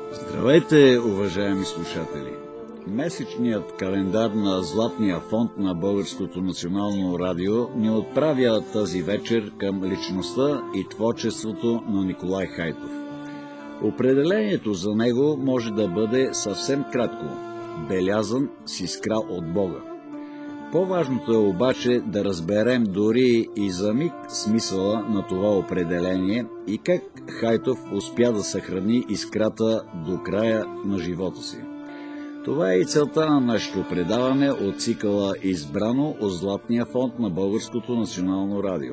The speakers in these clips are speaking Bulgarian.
Здравейте, уважаеми слушатели! Месечният календар на Златния фонд на Българското национално радио ни отправя тази вечер към личността и творчеството на Николай Хайтов. Определението за него може да бъде съвсем кратко – белязан с искра от Бога. По-важното е обаче да разберем дори и за миг смисъла на това определение и как Хайтов успя да съхрани искрата до края на живота си. Това е и целта на нашето предаване от цикъла Избрано от Златния фонд на Българското национално радио.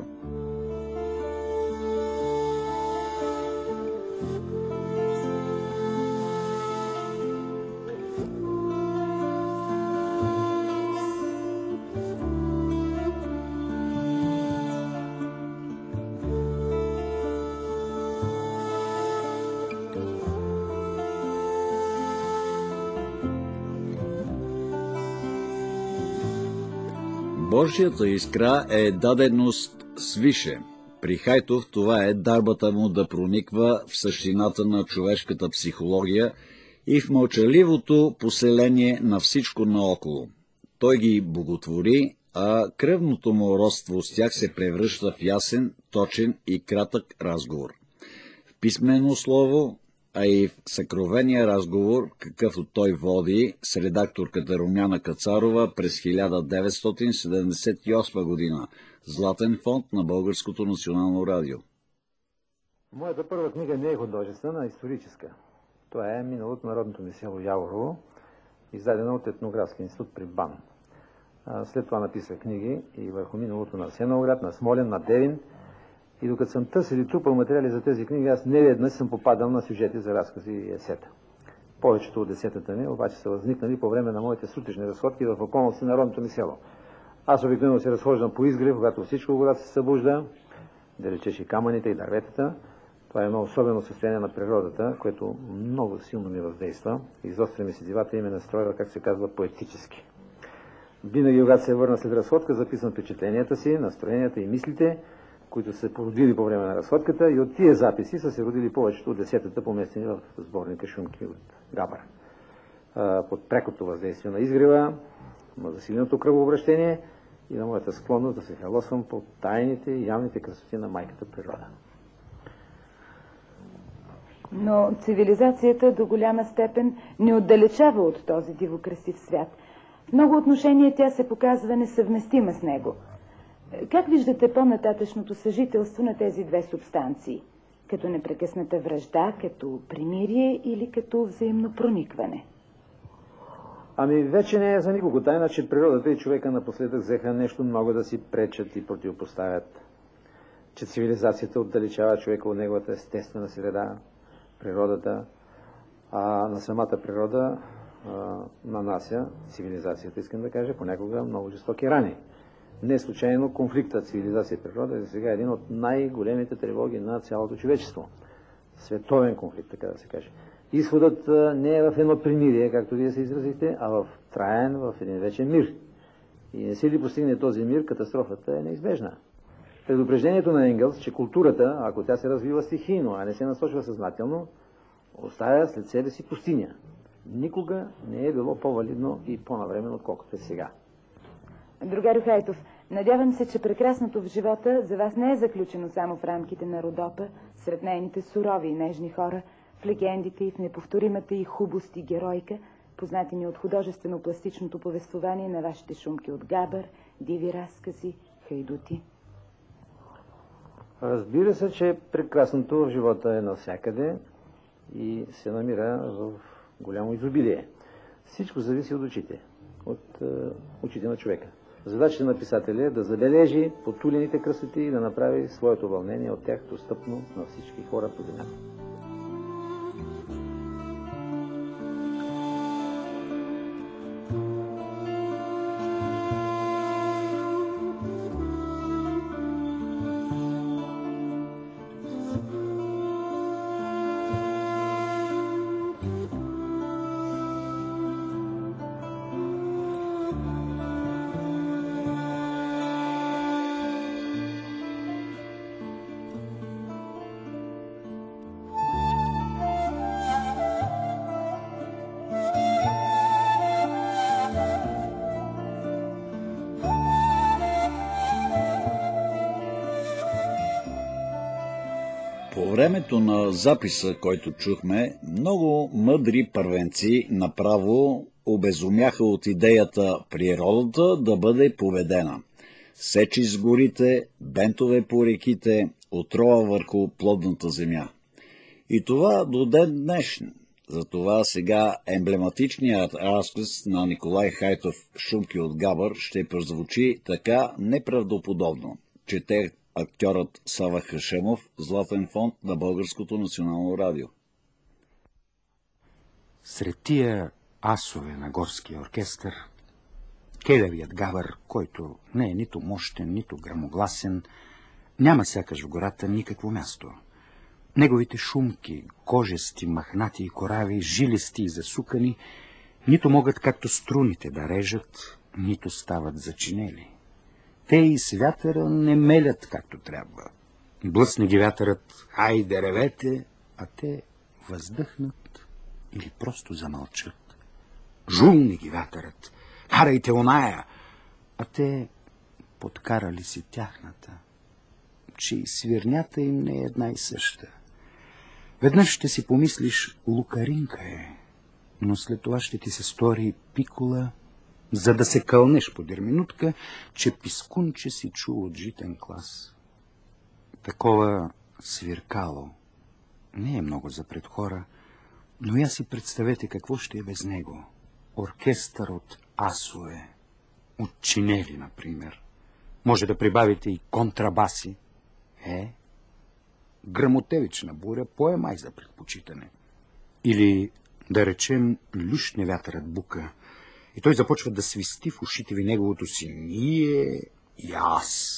Божията искра е даденост свише. При Хайтов това е дарбата му да прониква в същината на човешката психология и в мълчаливото поселение на всичко наоколо. Той ги боготвори, а кръвното му родство с тях се превръща в ясен, точен и кратък разговор. В писмено слово, а и в съкровения разговор, какъвто той води с редакторката Румяна Кацарова през 1978 година. Златен фонд на Българското национално радио. Моята първа книга не е художествена, а историческа. Това е миналото народното ми село Яворово, издадена от Етнографски институт при БАН. След това написах книги и върху миналото на Асеновград, на Смолен, на Девин. И докато съм търсил и трупал материали за тези книги, аз неведнъж съм попадал на сюжети за разкази и есета. Повечето от есетата ми обаче са възникнали по време на моите сутрешни разходки в околности на родното ми село. Аз обикновено се разхождам по изгрев, когато всичко град се събужда, да речеш и камъните и дърветата. Това е едно особено състояние на природата, което много силно ми въздейства. Изостря ми се дивата и ме настроива, как се казва, поетически. Винаги, когато се върна след разходка, записвам впечатленията си, настроенията и мислите, които са се породили по време на разходката, и от тия записи са се родили повечето от десетата, поместени в сборника Шумки от Габър. Под прекото въздействие на изгрева, на засиленото кръвообращение и на моята склонност да се халосвам по тайните и явните красоти на майката природа. Но цивилизацията до голяма степен не отдалечава от този дивокрасив свят. В много отношения тя се показва несъвместима с него. Как виждате по-нататъчното съжителство на тези две субстанции? Като непрекъсната вражда, като примирие или като взаимно проникване? Ами вече не е за никого тайна, че природата и човека напоследък взеха нещо много да си пречат и противопоставят. Че цивилизацията отдалечава човека от неговата естествена среда, природата, а на самата природа нанася цивилизацията, искам да кажа, понякога много жестоки рани. Не случайно конфликтът цивилизация и природа е за сега един от най-големите тревоги на цялото човечество. Световен конфликт, така да се каже. Изходът не е в едно примирие, както вие се изразихте, а в траен, в един вечен мир. И не се ли постигне този мир, катастрофата е неизбежна. Предупреждението на Енгелс, че културата, ако тя се развива стихийно, а не се насочва съзнателно, оставя след себе си пустиня. Никога не е било по-валидно и по-навременно, отколкото е сега. Другарю Хайтов, надявам се, че прекрасното в живота за вас не е заключено само в рамките на Родопа, сред нейните сурови и нежни хора, в легендите и в неповторимата и хубост и геройка, познати ни от художествено-пластичното повествование на вашите шумки от Габър, диви разкази, хайдути. Разбира се, че прекрасното в живота е навсякъде и се намира в голямо изобилие. Всичко зависи от очите, от очите на човека. Задачата на писателя е да забележи потулените красоти и да направи своето вълнение от тях достъпно на всички хора по земята. времето на записа, който чухме, много мъдри първенци направо обезумяха от идеята природата да бъде поведена. Сечи с горите, бентове по реките, отрова върху плодната земя. И това до ден днешен. Затова сега емблематичният разказ на Николай Хайтов "Шумки от Габър" ще прозвучи така неправдоподобно. Чете актьорът Сава Хашемов, Златен фонд на Българското национално радио. Сред тия асове на горския оркестър, кедавият гавър, който не е нито мощен, нито грамогласен, няма сякаш в гората никакво място. Неговите шумки, кожести, махнати и корави, жилисти и засукани, нито могат както струните да режат, нито стават зачинели. Те и с вятъра не мелят както трябва. Блъсне ги вятърът, айде ревете, а те въздъхнат или просто замълчат. Жулни ги вятърът, карайте оная, а те подкарали си тяхната, че и свирнята им не е една и съща. Веднъж ще си помислиш, лукаринка е, но след това ще ти се стори пикола, за да се кълнеш подир минутка, че пискунче си чул от житен клас. Такова свиркало не е много за пред хора, но я си представете какво ще е без него. Оркестър от асове, от чинели, например. Може да прибавите и контрабаси. Грамотевична буря по-май за предпочитане. Или, да речем, лющне вятърът бука и той започва да свисти в ушите ви неговото си "ние" и "аз".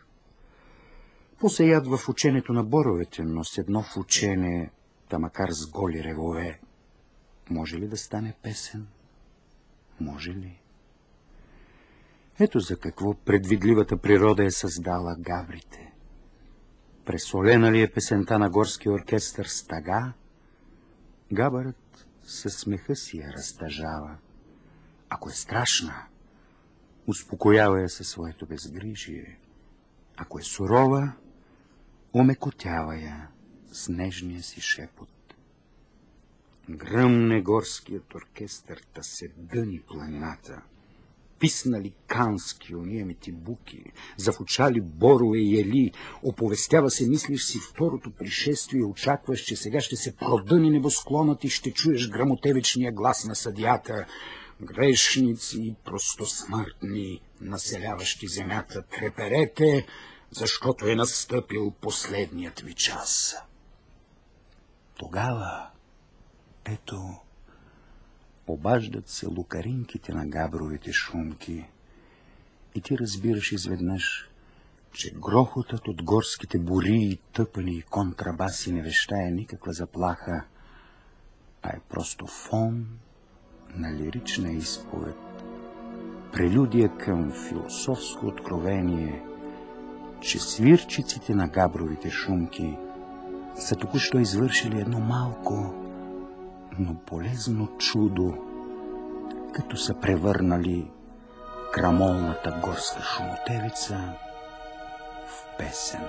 Посеят в ученето на боровете, но с едно в учене, та макар с голи ревове, може ли да стане песен? Може ли? Ето за какво предвидливата природа е създала гаврите. Пресолена ли е песента на горския оркестър с тъга, габърът със смеха си я разтъжава. Ако е страшна, успокоява я със своето безгрижие. Ако е сурова, омекотява я с нежния си шепот. Гръмне горският оркестър, та се дъни планината. Писнали кански униемити буки, зафучали борове и ели, оповестява се, мислиш си, второто пришествие и очакваш, че сега ще се продъни небосклонът и ще чуеш грамотевичния глас на съдията. Грешници и простосмъртни, населяващи земята, треперете, защото е настъпил последният ви час. Тогава, ето, обаждат се лукаринките на габровите шумки и ти разбираш изведнъж, че грохотът от горските бури и тъпани и контрабаси не вещае никаква заплаха, а е просто фон на лирична изповед, прелюдия към философско откровение, че свирчиците на габровите шумки са току-що извършили едно малко, но полезно чудо, като са превърнали крамолната горска шумотевица в песен.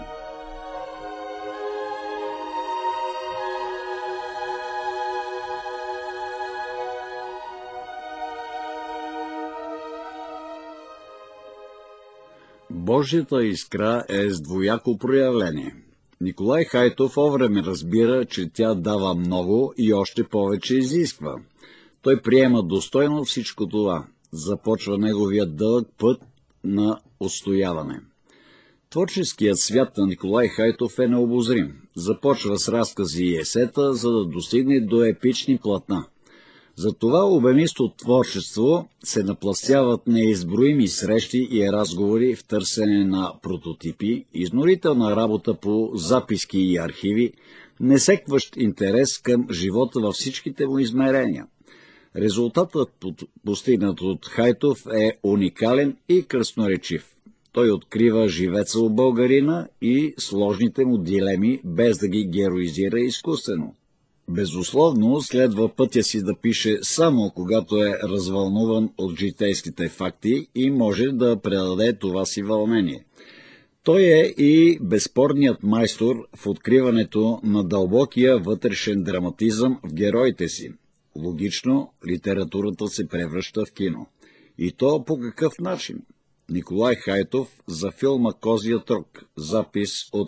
Божията искра е с двояко проявление. Николай Хайтов овреме разбира, че тя дава много и още повече изисква. Той приема достойно всичко това. Започва неговия дълъг път на отстояване. Творческият свят на Николай Хайтов е необозрим. Започва с разкази и есета, за да достигне до епични платна. За това обемисто творчество се напластяват неизброими срещи и разговори в търсене на прототипи, изнурителна работа по записки и архиви, несекващ интерес към живота във всичките му измерения. Резултатът, постигнат от Хайтов, е уникален и красноречив. Той открива живеца у българина и сложните му дилеми, без да ги героизира изкуствено. Безусловно, следва пътя си да пише само когато е развълнуван от житейските факти и може да предаде това си вълнение. Той е и безспорният майстор в откриването на дълбокия вътрешен драматизъм в героите си. Логично, литературата се превръща в кино. И то по какъв начин? Николай Хайтов за филма «Козият рог», запис от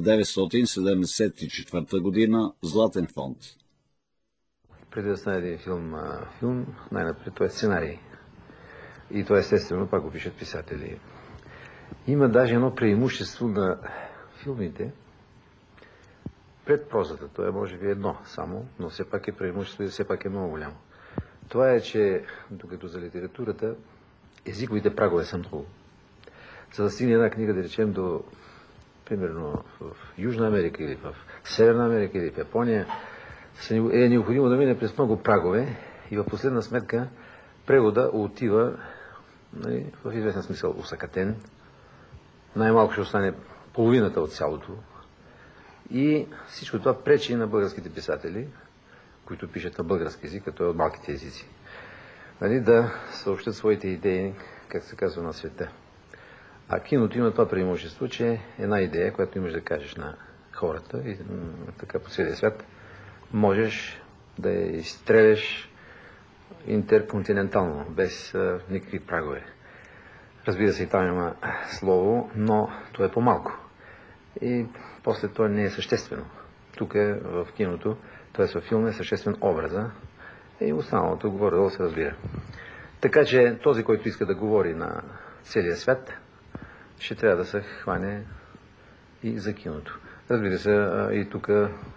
1974 година, Златен фонд. Преди да стане един филм, най-напред това е сценарий. И това естествено пак го пишат писатели. Има даже едно преимущество на филмите пред прозата. Това е може би едно само, но все пак е преимущество и все пак е много голямо. Това е, че докато за литературата езиковите прагове са много. За да стигне една книга, да речем, до, примерно, в Южна Америка или в Северна Америка или в Япония, е необходимо да мине през много прагове и в последна сметка превода отива, нали, в известен смисъл усъкатен. Най-малко ще остане половината от цялото. И всичко това пречи на българските писатели, които пишат на български език, като е от малките езици, нали, да съобщат своите идеи, как се казва, на света. А киното има това преимущество, че една идея, която имаш да кажеш на хората и така по целия свят, можеш да я изстреляш интерконтинентално, без никакви прагове. Разбира се, и там има слово, но това е по-малко. И после това не е съществено. Тук е в киното, т.е. във филма е съществен образа и останалото горе-долу се разбира. Така че този, който иска да говори на целия свят, ще трябва да се хване и за киното. Разбира се, и тук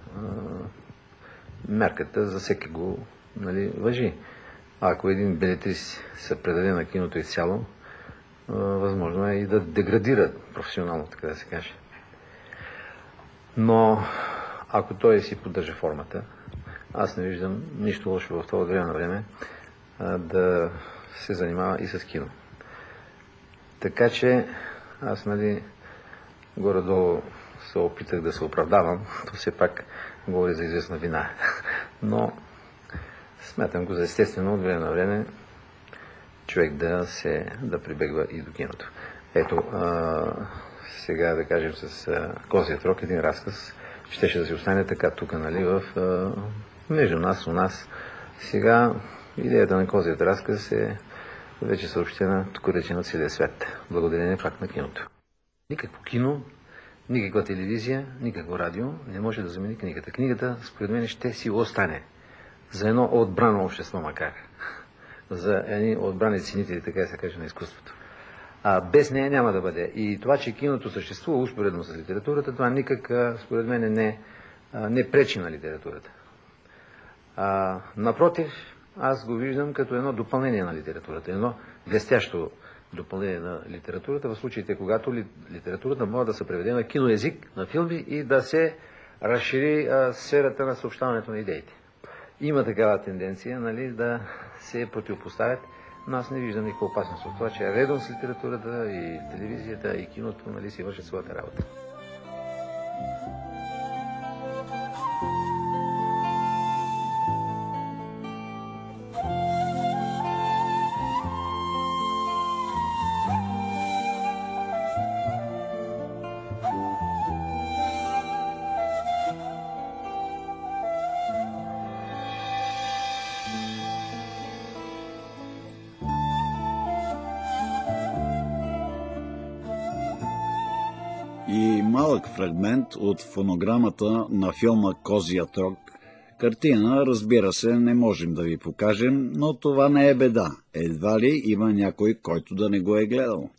мерката за всеки го, нали, важи. Ако един белетрист се предаде на киното изцяло, възможно е и да деградира професионално, така да се каже. Но ако той си поддържа формата, аз не виждам нищо лошо в това време на време да се занимава и с кино. Така че аз, нали, горе-долу се опитах да се оправдавам, то все пак говори за известна вина. Но смятам го за естествено от време на време човек да прибегва и до киното. Ето, сега да кажем с Козият рог, един разказ, щеше да си остане така тук, нали, между нас, у нас. Сега идеята на Козият разказ е вече съобщена, тук рече на целия свят, благодарение пак на киното. Никакво кино, никаква телевизия, никакво радио не може да замени книгата. Книгата, според мен, ще си остане за едно отбрано общество, макар. За едни отбрани ценители, така се каже, на изкуството. Без нея няма да бъде. И това, че киното съществува успоредно с литературата, това никак, според мен, не пречи на литературата. Напротив, аз го виждам като едно допълнение на литературата, едно блестящо допълнение на литературата, в случаите, когато литературата може да се преведе на киноезик, на филми и да се разшири сферата на съобщаването на идеите. Има такава тенденция, нали, да се противопоставят, но аз не виждам никаква опасност от това, че редом с литературата и телевизията и киното, нали, си вършат своята работа. И малък фрагмент от фонограмата на филма «Козият рог». Картина, разбира се, не можем да ви покажем, но това не е беда. Едва ли има някой, който да не го е гледал.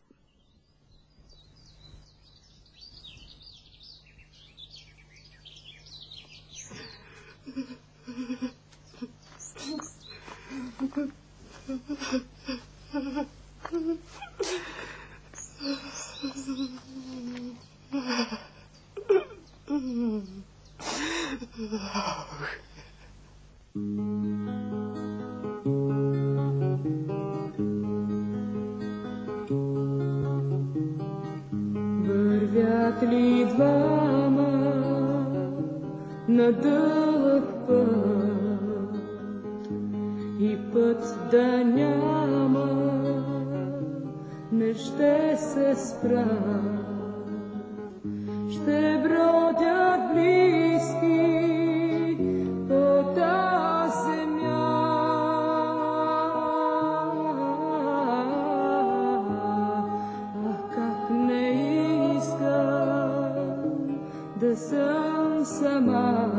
Вървят ли двама на дълъг път и път да няма, не ще се спрат. ще бродят близки по тази земя. Как не искам да съм сама.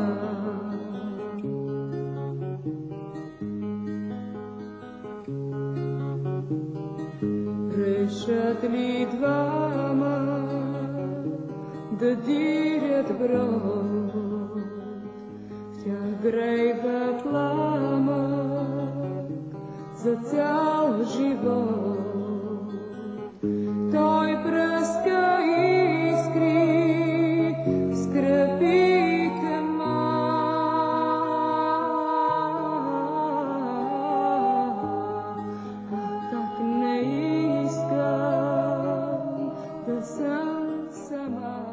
Решат ли двама да дирят брод, в тях грейва пламък за цял живот. Той пръска искри в скръбите как не искам да съм сама.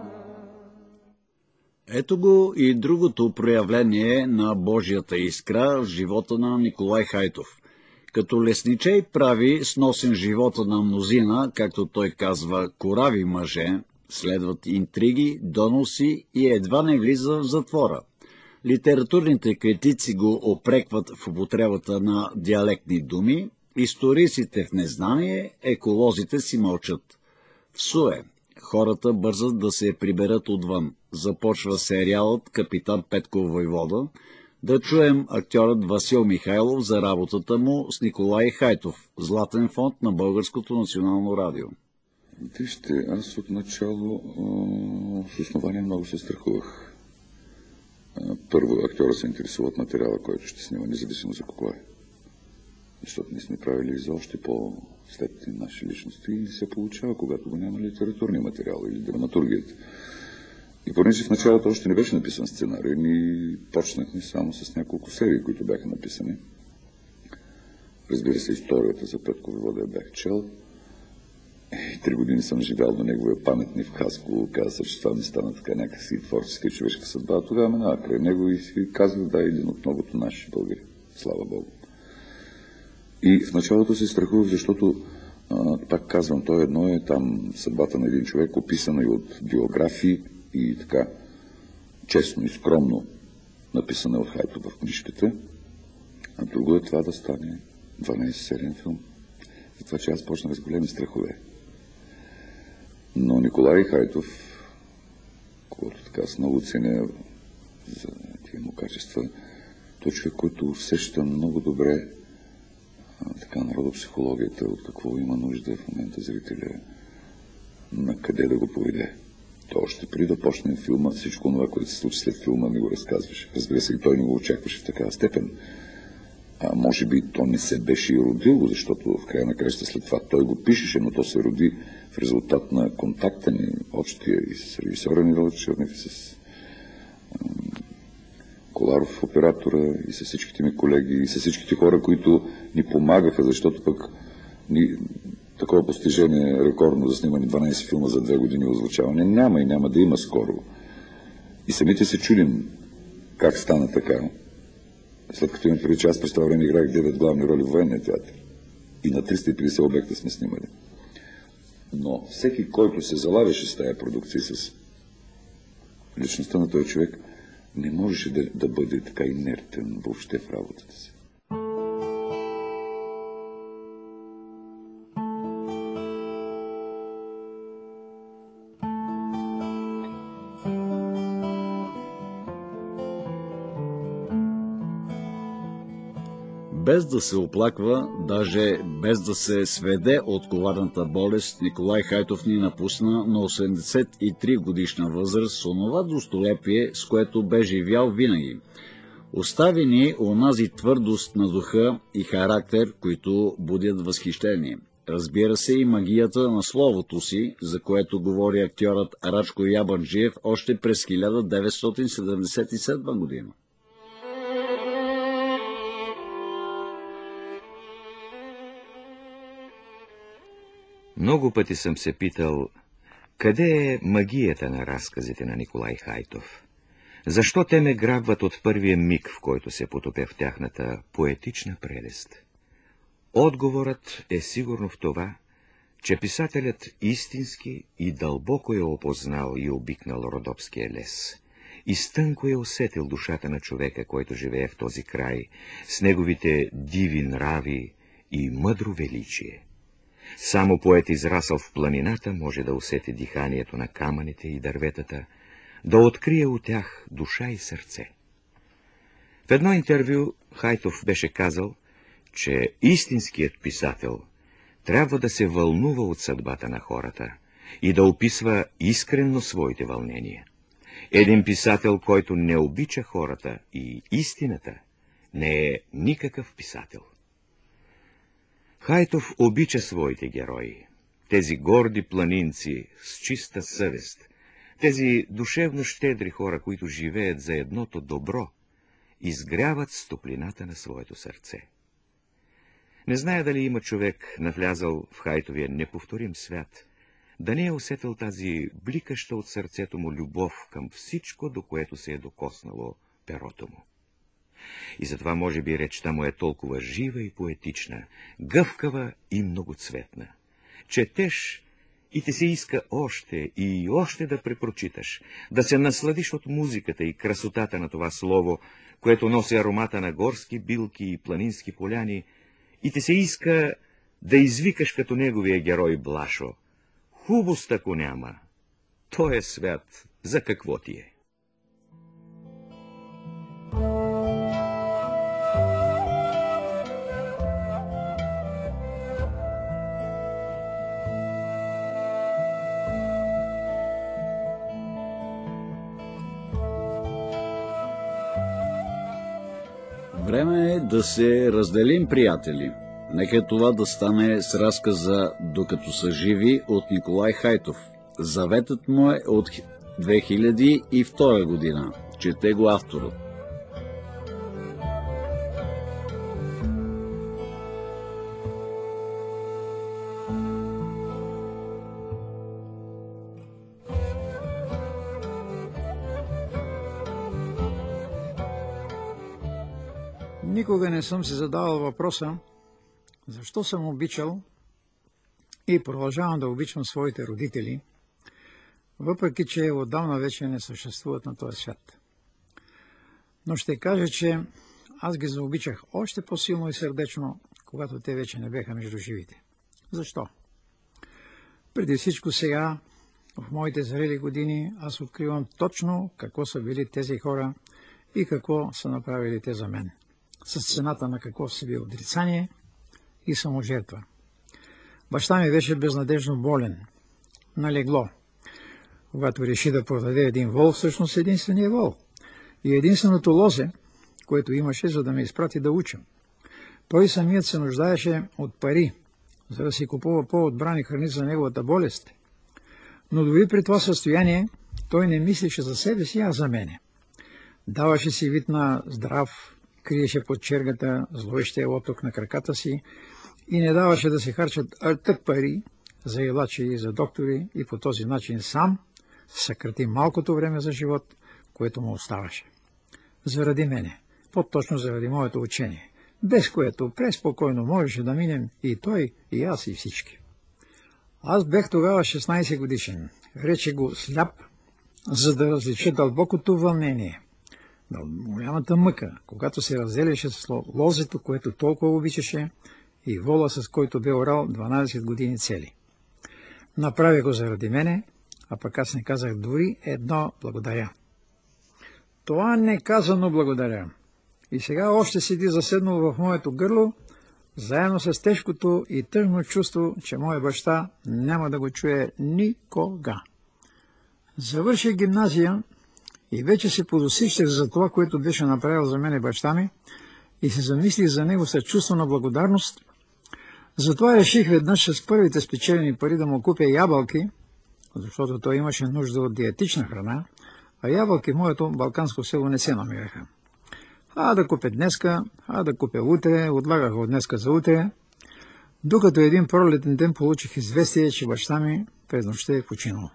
Ето го и другото проявление на Божията искра в живота на Николай Хайтов. Като лесничей прави сносен живота на мнозина, както той казва, корави мъже, следват интриги, доноси и едва не влиза в затвора. Литературните критици го опрекват в употребата на диалектни думи, историците в незнание, еколозите си мълчат. В Суе хората бързат да се приберат отвън. Започва сериалът Капитан Петко войвода. Да чуем актьорът Васил Михайлов за работата му с Николай Хайтов, Златен фонд на Българското национално радио. Вижте, аз отначало с основание много се страхувах. Първо, актьора се интересува от материала, който ще снима, независимо за какво е. Защото ние сме правили за още по-светли наши личности и се получава, когато го няма литературния материал или драматургията. И понеже в началото още не беше написан сценарий, ние почнахме само с няколко серии, които бяха написани. Разбира се, историята за Петко войвода я бях чел. И 3 години съм живял до неговия паметник в Хасково. Каза се, че това ми стана така някакси творческа и човешка съдба. Тогава минава край него и си казах, да, един от многото наши българи. Слава Богу. И в началото се страхувах, защото, пак казвам, то едно е там съдбата на един човек, описана и от биографии и така честно и скромно написана от Хайтов в книжките, а друго е това да стане 12-сериен филм. Затова, че аз почнах с големи страхове. Но Николай Хайтов, когато така с много ценя за тия му качества, той човек, който усеща много добре така народопсихологията, от какво има нужда в момента зрителя, на къде да го поведе. То още преди да почнем филма, всичко това, което се случи след филма, ми го разказваше. Разбира се, и той не го очакваше в такава степен. Може би то не се беше и родило, защото в края на краща след това той го пишеше, но то се роди в резултат на контакта ни, общия и с режисьора Мирал Чернев, и с Коларов, оператора, и с всичките ми колеги, и с всичките хора, които ни помагаха, защото пък такова постижение рекордно да снимане 12 филма за 2 години озвучаване няма и няма да има скоро. И самите се чудим как стана така. След като имам преди, че аз през това време играх 9 главни роли в военния театър. И на 350 обекта сме снимали. Но всеки, който се залавяше с тая продукция, с личността на този човек, не можеше да бъде така инертен въобще в работата си. Без да се оплаква, даже без да се сведе от коварната болест, Николай Хайтов ни напусна на 83 годишна възраст с онова достолепие, с което бе живял винаги. Остави ни онази твърдост на духа и характер, които будят възхищение. Разбира се и магията на словото си, за което говори актьорът Рачко Ябърджиев още през 1977 година. Много пъти съм се питал, къде е магията на разказите на Николай Хайтов? Защо те ме грабват от първия миг, в който се потопя в тяхната поетична прелест? Отговорът е сигурно в това, че писателят истински и дълбоко е опознал и обикнал родопския лес. Изтънко е усетил душата на човека, който живее в този край, с неговите диви нрави и мъдро величие. Само поет, израсъл в планината, може да усети диханието на камъните и дърветата, да открие от тях душа и сърце. В едно интервю Хайтов беше казал, че истинският писател трябва да се вълнува от съдбата на хората и да описва искрено своите вълнения. Един писател, който не обича хората и истината, не е никакъв писател. Хайтов обича своите герои, тези горди планинци с чиста съвест, тези душевно щедри хора, които живеят за едното добро, изгряват с топлината на своето сърце. Не зная дали има човек, навлязал в Хайтовия неповторим свят, да не е усетил тази бликаща от сърцето му любов към всичко, до което се е докоснало перото му. И затова може би речта му е толкова жива и поетична, гъвкава и многоцветна. Четеш и ти се иска още и още да препрочиташ, да се насладиш от музиката и красотата на това слово, което носи аромата на горски билки и планински поляни, и ти се иска да извикаш като неговия герой Блашо: хубост ако няма, той е свят, за какво ти е? Време е да се разделим, приятели. Нека това да стане с разказа "Докато са живи" от Николай Хайтов. Заветът му е от 2002 година. Чете го авторът. Никога не съм си задавал въпроса, защо съм обичал и продължавам да обичам своите родители, въпреки че отдавна вече не съществуват на този свят. Но ще кажа, че аз ги заобичах още по-силно и сърдечно, когато те вече не беха между живите. Защо? Преди всичко сега, в моите зрели години, аз откривам точно какво са били тези хора и какво са направили те за мен. С цената на какво си бил отрицание и саможертва. Баща ми беше безнадежно болен, на легло, когато реши да продаде един вол, всъщност единствения вол и единственото лозе, което имаше, за да ме изпрати да уча. Той самият се нуждаеше от пари, за да си купува по-отбрани храни за неговата болест. Но дори при това състояние той не мислеше за себе си, а за мене. Даваше си вид на здрав, криеше под чергата зловещия лоток на краката си и не даваше да се харчат артък пари за илачи и за доктори и по този начин сам съкрати малкото време за живот, което му оставаше. Заради мене, по-точно заради моето учение, без което преспокойно можеше да минем и той, и аз, и всички. Аз бех тогава 16 годишен, рече го сляп, за да различа дълбокото вълнение, голямата мъка, когато се разделяше с лозето, което толкова обичаше, и вола, с който бе орал 12 години цели. Направи го заради мене, а пък аз не казах дори едно благодаря. Това неказано благодаря. И сега още седи заседнало в моето гърло, заедно с тежкото и тъжно чувство, че моя баща няма да го чуе никога. Завърших гимназия и вече се подосищах за това, което беше направил за мене баща ми, и се замислих за него с чувство на благодарност. Затова реших веднъж с първите спечелени пари да му купя ябълки, защото той имаше нужда от диетична храна, а ябълки в моето балканско село не се намираха. Да купя днеска, да купя утре, отлагах от днеска за утре, докато един пролетен ден получих известие, че баща ми през нощта е починал.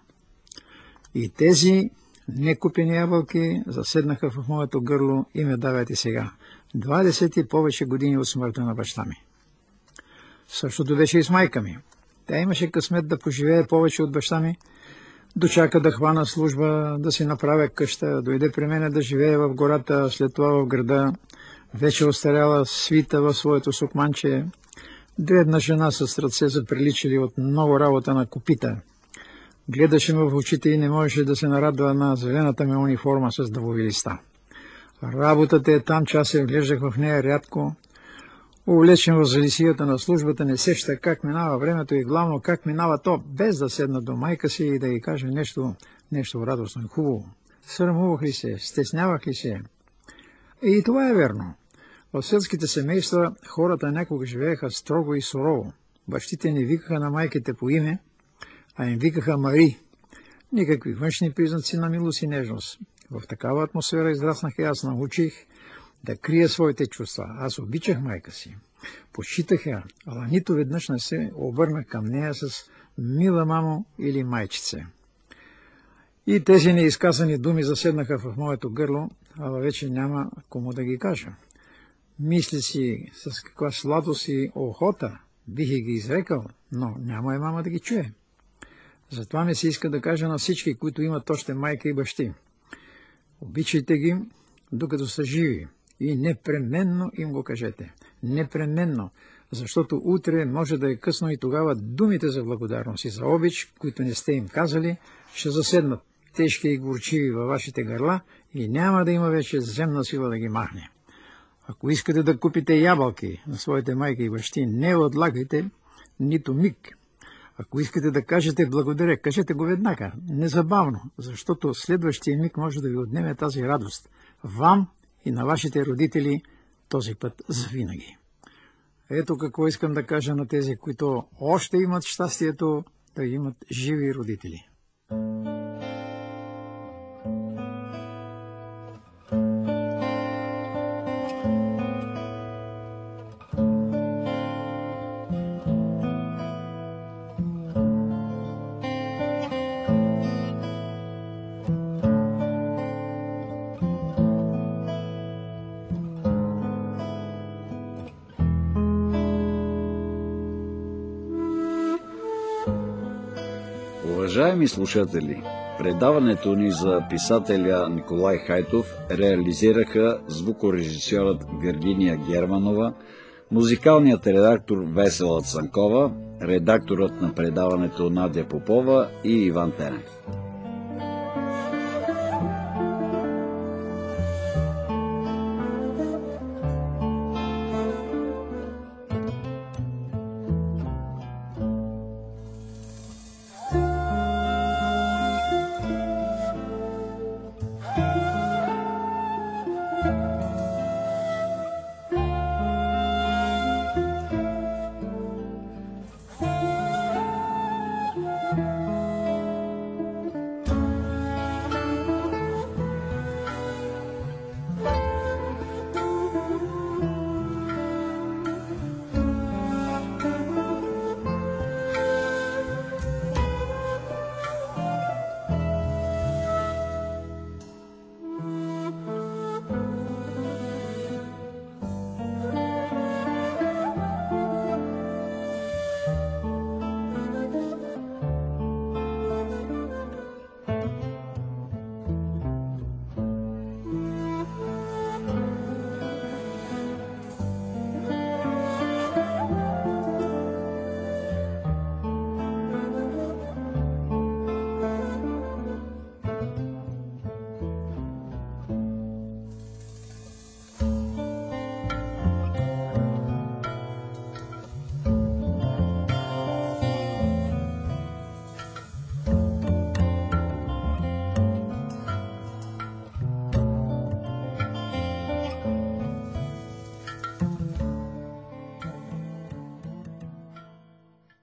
И тези некупени ябълки заседнаха в моето гърло и ме давят и сега, 20 и повече години от смъртта на баща ми. Същото беше и с майка ми. Тя имаше късмет да поживее повече от баща ми. Дочака да хвана служба, да си направя къща, дойде при мене да живее в гората, след това в града. Вече остаряла свита в своето сукманче. Дребна жена с ръце заприличали от много работа на копита. Гледаше ме в очите и не можеше да се нарадва на зелената ми униформа с дъбови листа. Работата е там, че аз се вглеждах в нея рядко. Увлечен в залисията на службата, не сеща как минава времето и главно как минава то, без да седна до майка си и да й каже нещо радостно и хубаво. Срамувах ли се, стеснявах ли се? И това е верно. В селските семейства хората някога живееха строго и сурово. Бащите не викаха на майките по име, а им викаха Мари. Никакви външни признаци на милост и нежност. В такава атмосфера израснах и аз научих да крия своите чувства. Аз обичах майка си. Почитах я, ала нито веднъж не се обърнах към нея с мила мамо или майчице. И тези неизказани думи заседнаха в моето гърло, ала вече няма кому да ги кажа. Мисли си с каква сладост и охота бих ги изрекал, но няма и мама да ги чуе. Затова ми се иска да кажа на всички, които имат още майка и бащи. Обичайте ги, докато са живи, и непременно им го кажете. Непременно, защото утре може да е късно и тогава думите за благодарност и за обич, които не сте им казали, ще заседнат тежки и горчиви във вашите гърла и няма да има вече земна сила да ги махне. Ако искате да купите ябълки на своите майки и бащи, не отлагайте нито миг. Ако искате да кажете благодаря, кажете го веднага, незабавно, защото следващия миг може да ви отнеме тази радост. Вам и на вашите родители този път завинаги. Ето какво искам да кажа на тези, които още имат щастието да имат живи родители. Уважаеми слушатели, предаването ни за писателя Николай Хайтов реализираха звукорежисьорът Виргиния Германова, музикалният редактор Весела Цанкова, редакторът на предаването Надя Попова и Иван Тенев.